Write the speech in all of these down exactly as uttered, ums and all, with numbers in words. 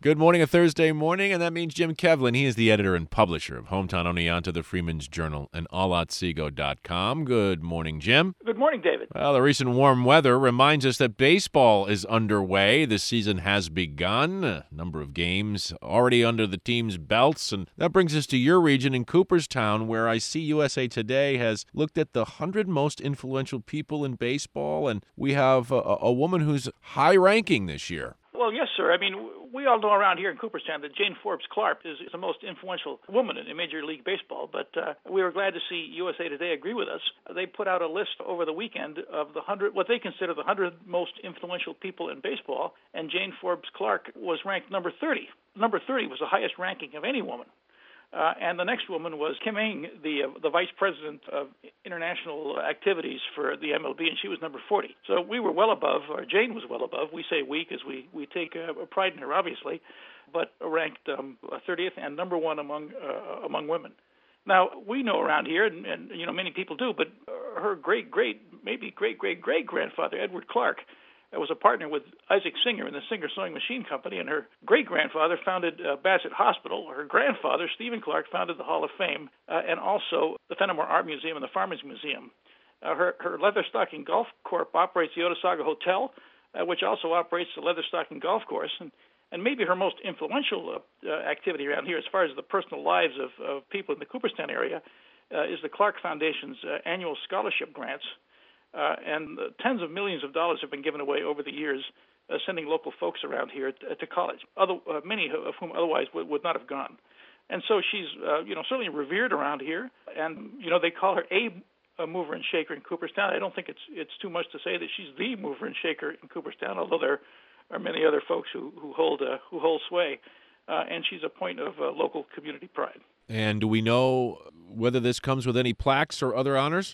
Good morning, a Thursday morning, and that means Jim Kevlin. He is the editor and publisher of Hometown Oneonta, the Freeman's Journal, and all otsego dot com. Good morning, Jim. Good morning, David. Well, the recent warm weather reminds us that baseball is underway. The season has begun. A number of games already under the team's belts, and that brings us to your region in Cooperstown, where I see U S A Today has looked at the one hundred most influential people in baseball, and we have a, a woman who's high-ranking this year. Well, yes, sir. I mean, we all know around here in Cooperstown that Jane Forbes Clark is the most influential woman in Major League Baseball, but uh, we were glad to see U S A Today agree with us. They put out a list over the weekend of the one hundred, what they consider the one hundred most influential people in baseball, and Jane Forbes Clark was ranked number thirty. Number thirty was the highest ranking of any woman. Uh, and the next woman was Kim Ng, the uh, the vice president of international activities for the M L B, and she was number forty. So we were well above, or Jane was well above. We say we because we, we take uh, pride in her, obviously, but ranked um, thirtieth and number one among uh, among women. Now, we know around here, and, and you know many people do, but her great-great, maybe great-great-great-grandfather, Edward Clark, was a partner with Isaac Singer in the Singer Sewing Machine Company, and her great-grandfather founded uh, Bassett Hospital. Her grandfather, Stephen Clark, founded the Hall of Fame, uh, and also the Fenimore Art Museum and the Farmers Museum. Uh, her, her Leatherstocking Golf Corp operates the Otesaga Hotel, uh, which also operates the Leatherstocking Golf Course, and, and maybe her most influential uh, uh, activity around here, as far as the personal lives of, of people in the Cooperstown area, uh, is the Clark Foundation's uh, annual scholarship grants. Uh, and uh, tens of millions of dollars have been given away over the years, uh, sending local folks around here to, to college, other, uh, many of whom otherwise would, would not have gone. And so she's, uh, you know, certainly revered around here, and you know they call her a, a mover and shaker in Cooperstown. I don't think it's it's too much to say that she's the mover and shaker in Cooperstown, although there are many other folks who who hold uh, who hold sway, uh, and she's a point of uh, local community pride. And do we know whether this comes with any plaques or other honors?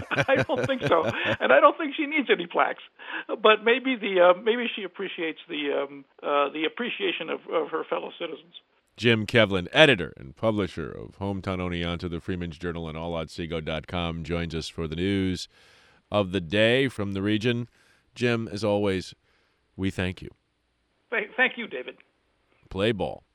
I don't think so, and I don't think she needs any plaques. But maybe the uh, maybe she appreciates the um, uh, the appreciation of, of her fellow citizens. Jim Kevlin, editor and publisher of Hometown Oneonta, the Freeman's Journal, and all otsego dot com, joins us for the news of the day from the region. Jim, as always, we thank you. Thank you, David. Play ball.